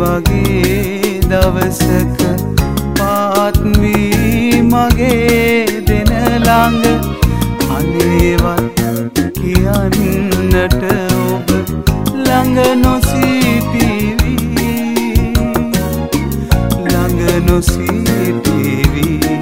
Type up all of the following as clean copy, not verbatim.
වගේ දවසක පාත් වී මගේ දෙන ළඟ අනේවත් කියන්නට ඔබ ළඟ නොසිටීවි ළඟ නොසිටීවි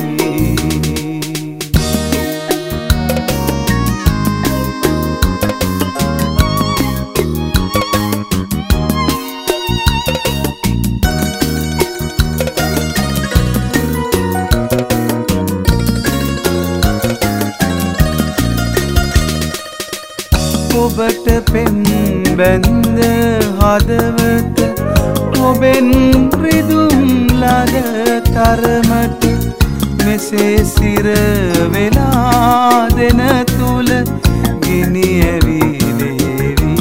ඔබට පෙම් බැන්ද හදවත ඔබෙන් රිදුම් ලද තරමට මෙසේ සිර වෙලා දෙන තුල ගිනි ඇවිලේවි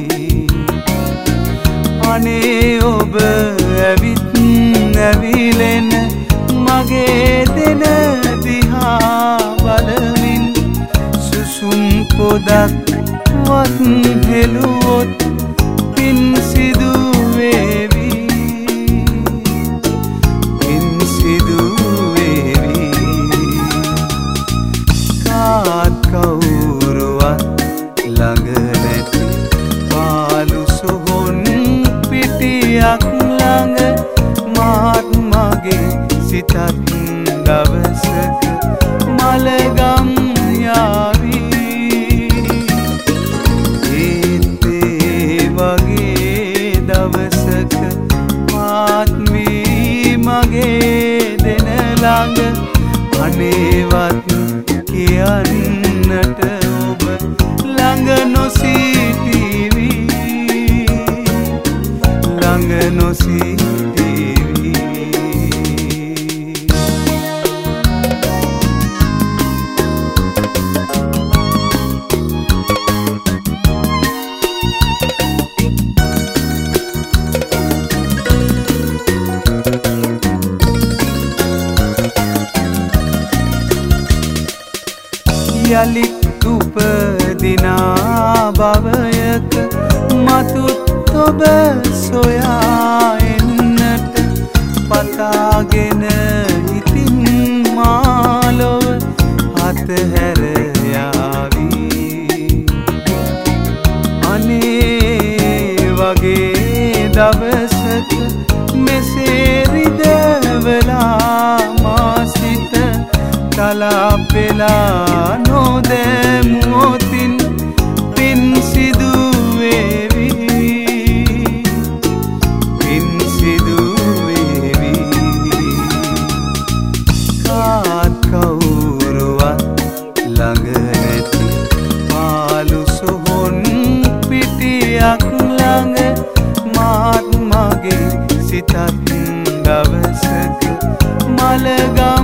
අනේ ඔබ ඇවිත් ඇවිලෙන මගේ දෙන දිහා බලමින් සුසුම් පොදක් වත් හෙළුවොත් පින් සිදු වේවි පින් සිදු වේවි කාත් කවුරුවත් ළඟ නැති පාළු සොහොන් පිටියක් ළඟ මාත් මගේ සිතත් දවසක මලගම් යාවි දවසක පාත් වී මගේ දෙන ළඟ අනේවත් කියන්නට ඔබ ළඟ නොසිටීවි ළඟ නොසිටීවි යලිත් උපදිනා භවයක මතුත් ඔබ සොයා එන්නට පතාගෙන ඉතින් මාලොව අතහැර යාවි අනේ වගේ දවසක මෙසේ රිදවලා මා සිත කලපෙලා නොදැමුවොතින් පින් සිදු වේවි පින් සිදු වේවි කාත් කවුරුවත් ළඟ නැති පාළු සොහොන් පිටියක් ළඟ මාත් මගේ සිතත් දවසක මලගම්